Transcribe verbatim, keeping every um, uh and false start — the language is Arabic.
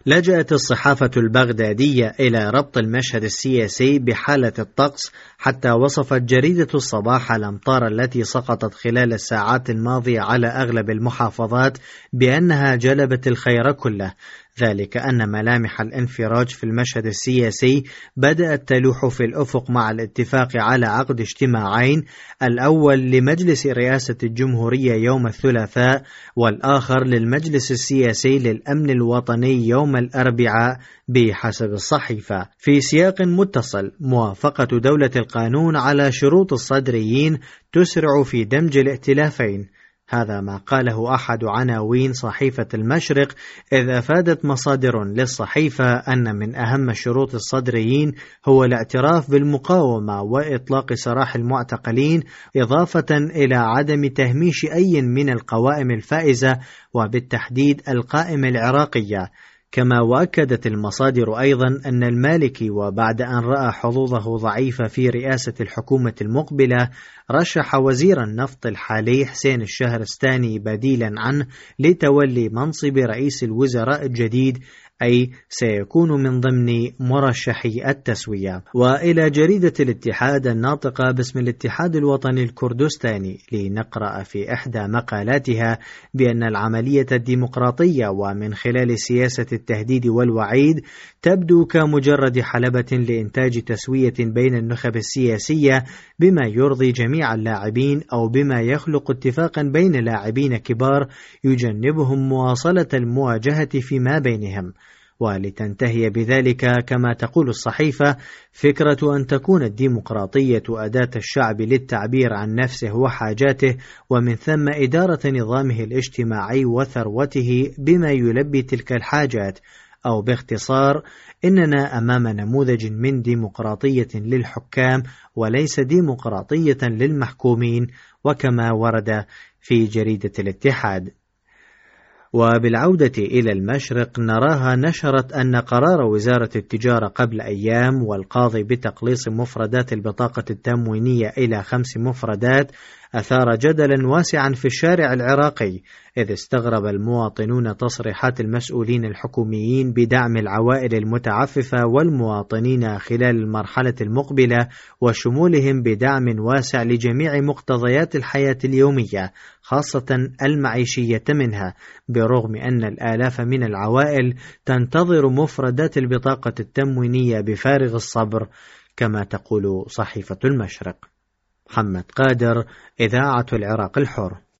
لجأت الصحافة البغدادية إلى ربط المشهد السياسي بحالة الطقس، حتى وصفت جريدة الصباح الأمطار التي سقطت خلال الساعات الماضية على أغلب المحافظات بأنها جلبت الخير كله، ذلك أن ملامح الانفراج في المشهد السياسي بدأت تلوح في الأفق مع الاتفاق على عقد اجتماعين، الأول لمجلس رئاسة الجمهورية يوم الثلاثاء، والآخر للمجلس السياسي للأمن الوطني يوم الأربعاء بحسب الصحيفة. في سياق متصل، موافقة دولة القانون على شروط الصدريين تسرع في دمج الائتلافين، هذا ما قاله أحد عناوين صحيفة المشرق، إذ أفادت مصادر للصحيفة أن من أهم شروط الصدريين هو الاعتراف بالمقاومة وإطلاق سراح المعتقلين، إضافة إلى عدم تهميش أي من القوائم الفائزة وبالتحديد القائمة العراقية. كما وأكدت المصادر أيضا أن المالكي وبعد أن رأى حظوظه ضعيفة في رئاسة الحكومة المقبلة رشح وزير النفط الحالي حسين الشهرستاني بديلا عنه لتولي منصب رئيس الوزراء الجديد، أي سيكون من ضمن مرشحي التسوية. وإلى جريدة الاتحاد الناطقة باسم الاتحاد الوطني الكردستاني لنقرأ في إحدى مقالاتها بأن العملية الديمقراطية ومن خلال سياسة التهديد والوعيد تبدو كمجرد حلبة لإنتاج تسوية بين النخب السياسية بما يرضي جميع اللاعبين، أو بما يخلق اتفاقا بين لاعبين كبار يجنبهم مواصلة المواجهة فيما بينهم، ولتنتهي بذلك كما تقول الصحيفة فكرة أن تكون الديمقراطية أداة الشعب للتعبير عن نفسه وحاجاته، ومن ثم إدارة نظامه الاجتماعي وثروته بما يلبي تلك الحاجات، أو باختصار إننا أمام نموذج من ديمقراطية للحكام وليس ديمقراطية للمحكومين، وكما ورد في جريدة الاتحاد. وبالعودة إلى المشرق، نراها نشرت أن قرار وزارة التجارة قبل أيام والقاضي بتقليص مفردات البطاقة التموينية إلى خمس مفردات أثار جدلا واسعا في الشارع العراقي، إذ استغرب المواطنون تصريحات المسؤولين الحكوميين بدعم العوائل المتعففة والمواطنين خلال المرحلة المقبلة، وشمولهم بدعم واسع لجميع مقتضيات الحياة اليومية خاصة المعيشية منها، برغم أن الآلاف من العوائل تنتظر مفردات البطاقة التموينية بفارغ الصبر، كما تقول صحيفة المشرق. محمد قادر، إذاعة العراق الحر.